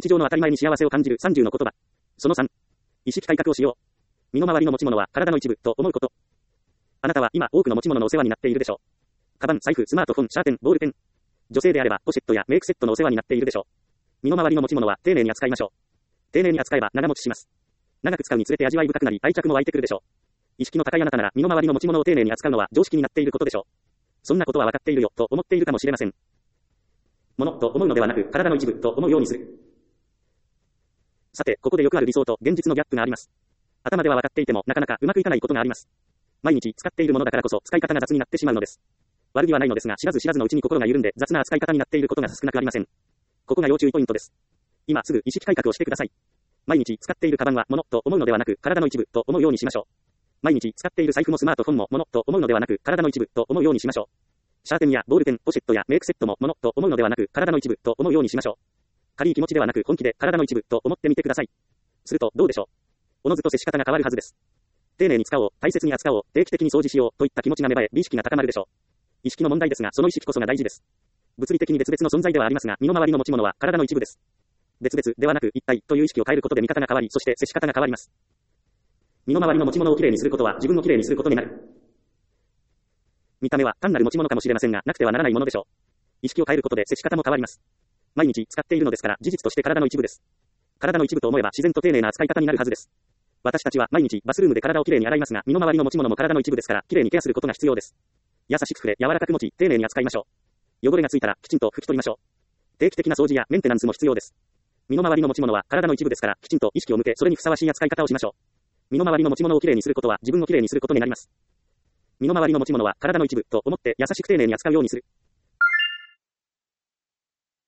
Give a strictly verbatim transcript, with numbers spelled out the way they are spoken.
日常の当たり前に幸せを感じるさんじゅうの言葉。そのさん。意識改革をしよう。身の回りの持ち物は体の一部と思うこと。あなたは今多くの持ち物のお世話になっているでしょう。カバン、財布、スマートフォン、シャーペン、ボールペン。女性であればポシェットやメイクセットのお世話になっているでしょう。身の回りの持ち物は丁寧に扱いましょう。丁寧に扱えば長持ちします。長く使うにつれて味わい深くなり愛着も湧いてくるでしょう。意識の高いあなたなら身の回りの持ち物を丁寧に扱うのは常識になっていることでしょう。そんなことは分かっているよと思っているかもしれません。物と思うのではなく体の一部と思うようにする。さて、ここでよくある理想と現実のギャップがあります。頭では分かっていてもなかなかうまくいかないことがあります。毎日使っているものだからこそ使い方が雑になってしまうのです。悪気はないのですが知らず知らずのうちに心が緩んで雑な扱い方になっていることが少なくありません。ここが要注意ポイントです。今すぐ意識改革をしてください。毎日使っているカバンは物と思うのではなく体の一部と思うようにしましょう。毎日使っている財布もスマートフォンも物と思うのではなく体の一部と思うようにしましょう。シャーペンやボールペン、ポシェットやメイクセットも物と思うのではなく体の一部と思うようにしましょう。軽い気持ちではなく本気で体の一部と思ってみてください。するとどうでしょう。おのずと接し方が変わるはずです。丁寧に使おう、大切に扱おう、定期的に掃除しようといった気持ちが芽生え、美意識が高まるでしょう。意識の問題ですが、その意識こそが大事です。物理的に別々の存在ではありますが、身の回りの持ち物は体の一部です。別々ではなく一体という意識を変えることで見方が変わり、そして接し方が変わります。身の回りの持ち物をきれいにすることは自分をきれいにすることになる。見た目は単なる持ち物かもしれませんが、なくてはならないものでしょう。意識を変えることで接し方も変わります。毎日使っているのですから事実として体の一部です。体の一部と思えば自然と丁寧な扱い方になるはずです。私たちは毎日バスルームで体をきれいに洗いますが、身の回りの持ち物も体の一部ですから、きれいにケアすることが必要です。優しく触れ、柔らかく持ち、丁寧に扱いましょう。汚れがついたらきちんと拭き取りましょう。定期的な掃除やメンテナンスも必要です。身の回りの持ち物は体の一部ですから、きちんと意識を向け、それにふさわしい扱い方をしましょう。身の回りの持ち物をきれいにすることは自分をきれいにすることになります。身の回りの持ち物は体の一部と思って優しく丁寧に扱うようにする。